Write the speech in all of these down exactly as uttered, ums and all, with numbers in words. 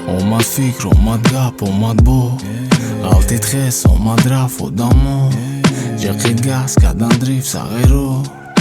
Omad fikr, omad gap, omad bo Alltid ħes, omad raf u damu Ġeqid gas, kadan drif sa ghejru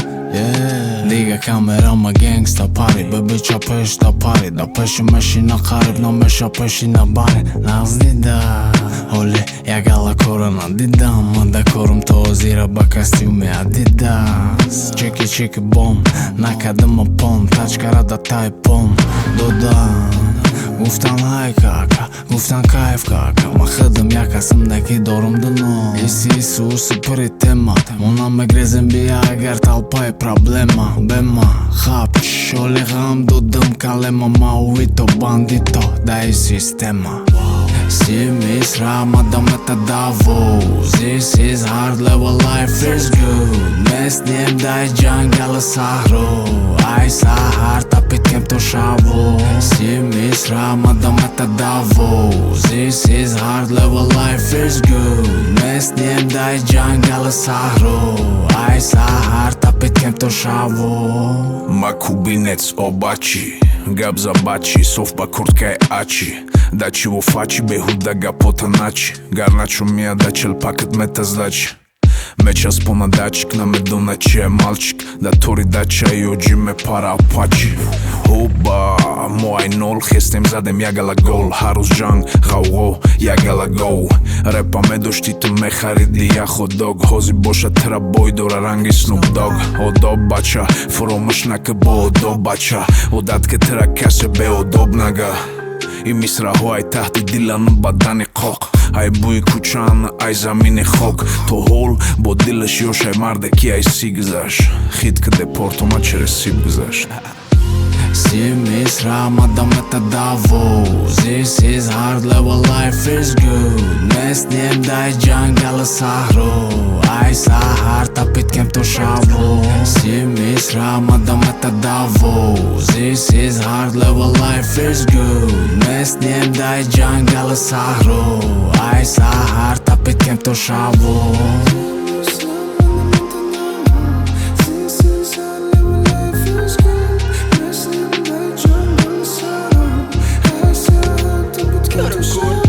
Diga kamera ma gangsta pari Bebiċa pesh ta pari Da peshi mexina qarib Na mesha peshina bari Nazdida Oli, jagala korona dida Manda korum to zira ba kostiumi Adidas Čeki čeki bom Nakadama pom Taċkara da taj pom Dodan Guftan ħaj kaka, guftan kajf kaka Ma xedem jaka simdek idorum dëno Isi isu usi për i tema Muna me grezin bija e ger talpa e problema Bema, xap, xoli għam do dëm kalema Ma u ito bandito da i sistema Si misra ma da meta davo This is hard level life feels good Mes njem da i jungle sahro Aj sahar tapit kem to shavo Si misra ma da meta davo This is hard level life feels good Mes njem da i jungle sahro Aj sahar tapit kem to shavo Ma kubinec obaci Gabza baci, sofpa kurtka e aci Da që u faci, behuda ga po të naci Garnaču mija da qel pakët me të zlaqi Me qas po na daqik, na me dona që e malqik Da tori da që ajo gjy me para apaci Hoba, moaj nol, hestem zadem jagala gol Harus gjang, gau jagala go Repa me do shtitë me haridi ja hot dog Hozi bosha tëra boj, dora rangi Snoop Dogg O do baqa, foro më shnake bo o do baqa O dat ke tëra kase be o do bnaga I misra ho aj tahti dilla në badani kok Aj buj kuqan, aj zamini khok To hol, bo dillësh josh aj marde kja i si gëzash Hit këtë deporto ma qere si gëzash Si misra ma da me të davo This is hard level life feels good Mes njem da i jungle sahro Aj sahar tapit kem to shavo Si misra ma da me të davo This is hard level life feels good Mes njem da i jungle sahro Aj sahar tapit kem to shavo Good.